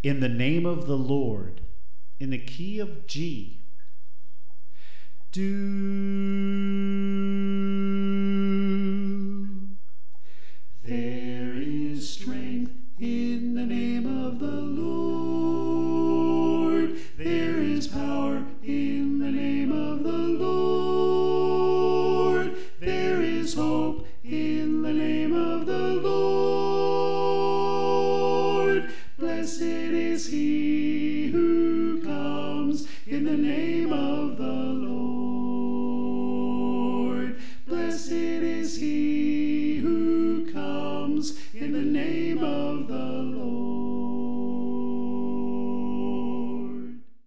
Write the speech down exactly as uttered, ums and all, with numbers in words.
In the name of the Lord, in the key of G. Do. There is strength in the name of the Lord. There is power in the name of the Lord. There is hope in the name of the Lord. Blessed is he who comes in the name of the Lord. Blessed is he who comes in the name